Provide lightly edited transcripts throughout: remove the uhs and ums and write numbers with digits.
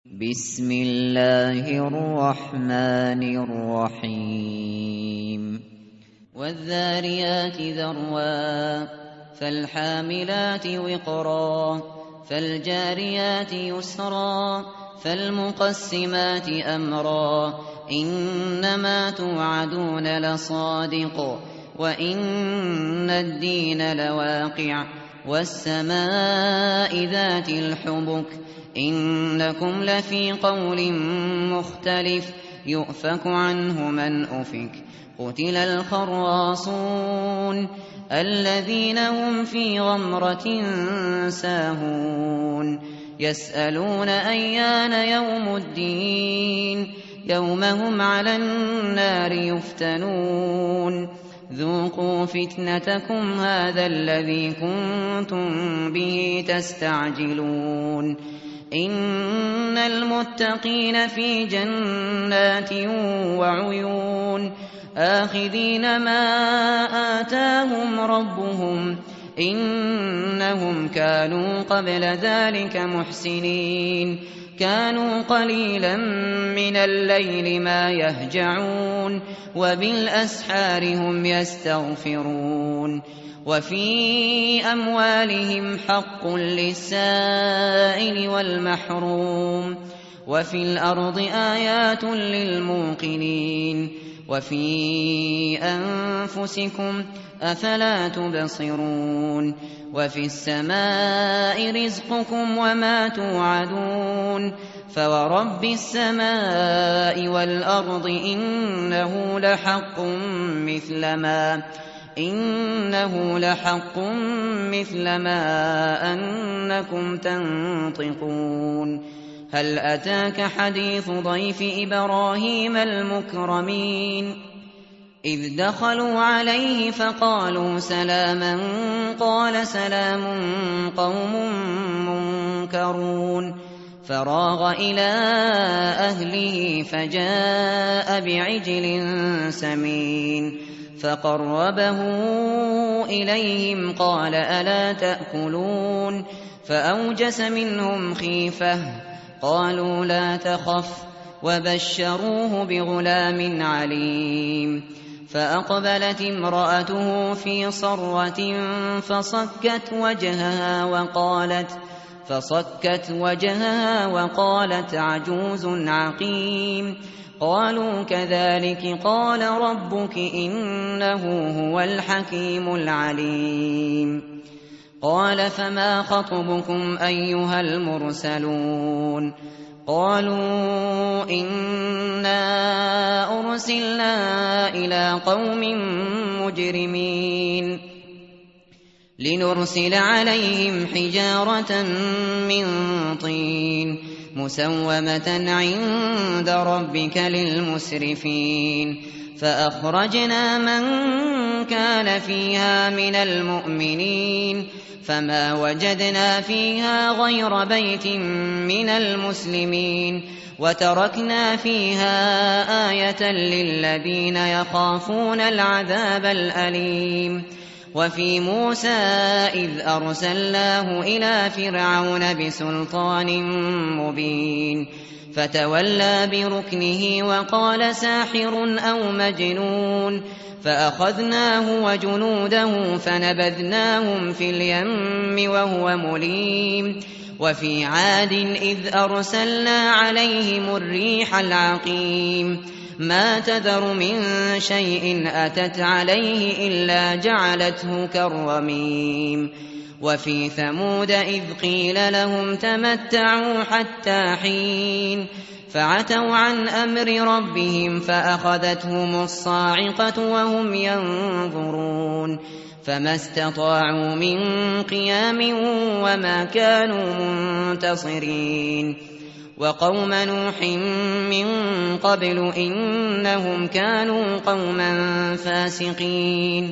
بسم الله الرحمن الرحيم والذاريات ذروا فالحاملات وقرا فالجاريات يسرا فالمقسمات أمرا إنما توعدون لصادق وإن الدين لواقع والسماء ذات الحبك إنكم لفي قول مختلف يؤفك عنه من أفك قتل الخراصون الذين هم في غمرة ساهون يسألون أيان يوم الدين يوم هم على النار يفتنون ذوقوا فتنتكم هذا الذي كنتم به تستعجلون إن المتقين في جنات وعيون آخذين ما آتاهم ربهم إنهم كانوا قبل ذلك محسنين كانوا قليلا من الليل ما يهجعون وبالأسحار هم يستغفرون وفي أموالهم حق للسائل والمحروم وفي الأرض آيات للموقنين وفي أنفسكم أفلا تبصرون وفي السماء رزقكم وما توعدون فورب السماء والأرض إنه لحق مثل ما أنكم تنطقون هل أتاك حديث ضيف إبراهيم المكرمين إذ دخلوا عليه فقالوا سلاما قال سلام قوم منكرون فراغ إلى أهله فجاء بعجل سمين فقربه إليهم قال ألا تأكلون فأوجس منهم خيفة قالوا لا تخف وبشروه بغلام عليم فأقبلت امرأته في صرة فصكت وجهها وقالت عجوز عقيم قالوا كذلك قال ربك إنه هو الحكيم العليم قال فما خطبكم أيها المرسلون قالوا إنا أرسلنا إلى قوم مجرمين لنرسل عليهم حجارة من طين مسومة عند ربك للمسرفين فأخرجنا من كان فيها من المؤمنين فما وجدنا فيها غير بيت من المسلمين وتركنا فيها آية للذين يخافون العذاب الأليم وفي موسى إذ أرسلناه إلى فرعون بسلطان مبين فتولى بركنه وقال ساحر أو مجنون فأخذناه وجنوده فنبذناهم في اليم وهو مليم وفي عاد إذ أرسلنا عليهم الريح العقيم ما تذر من شيء أتت عليه إلا جعلته كالرميم وفي ثمود إذ قيل لهم تمتعوا حتى حين فعتوا عن أمر ربهم فأخذتهم الصاعقة وهم ينظرون فما استطاعوا من قيام وما كانوا منتصرين وقوم نوح من قبل إنهم كانوا قوما فاسقين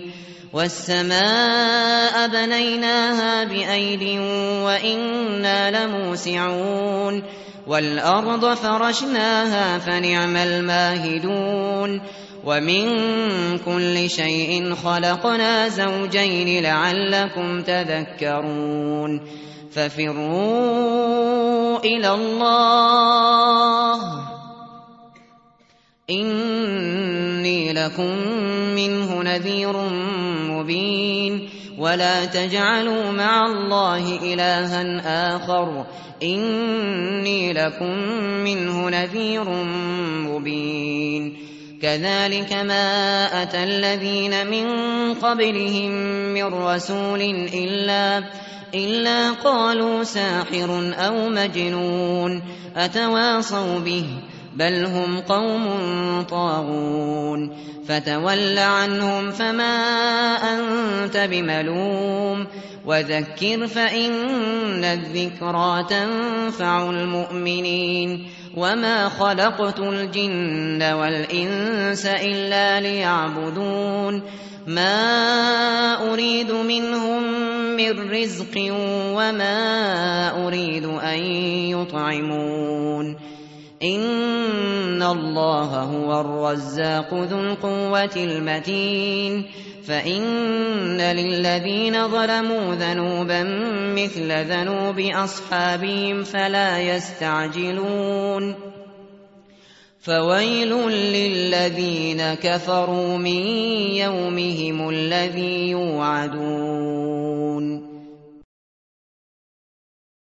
والسماء بنيناها بأيد وإنا لموسعون والأرض فرشناها فنعم الماهدون ومن كل شيء خلقنا زوجين لعلكم تذكرون ففروا إلى الله لكم منه نذير مبين ولا تجعلوا مع الله إلها آخر إني لكم منه نذير مبين كذلك ما أتى الذين من قبلهم من رسول إلا قالوا ساحر أو مجنون أتواصوا به بل هم قوم طاغون فتول عنهم فما أنت بملوم وذكر فإن الذكرى تنفع المؤمنين وما خلقت الجن والإنس إلا ليعبدون ما أريد منهم من رزق وما أريد أن يطعمون إن الله هو الرزاق ذو القوة المتين فإن للذين ظلموا ذنوبا مثل ذنوب أصحابهم فلا يستعجلون فويل للذين كفروا من يومهم الذي يوعدون